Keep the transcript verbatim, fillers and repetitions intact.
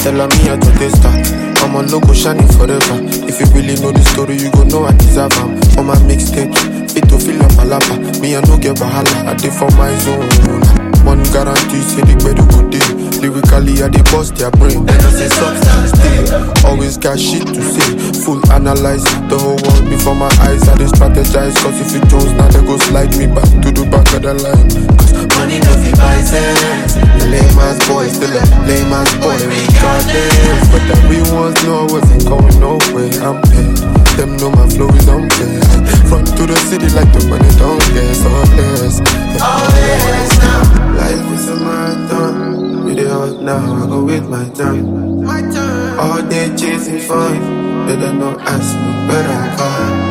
Tell her me I do this start. I'm a logo shining forever. If you really know the story, you go know I deserve them. For my mixtapes, fit to feel a palapa. Me I no get wahala, I did for my zone. One guarantee, say the better good day. Lyrically, I dey bust their brain. Then I say substance day. Always got shit to say. Full analyze the whole world before my eyes. I dey strategize. Cause if you Jones, now they go slide me back to the back of the line. Cause money no fit buy sense. The lame ass boy still a lame ass boy regardless. But the real ones know I wasn't going nowhere. I'm paid. Them know my flow is on play. Front to the city like the money don't get so less. All this now. Life is a marathon. You dey hot now, I go wait my time. My turn. All day chasing fun. Better not ask me where I'm from.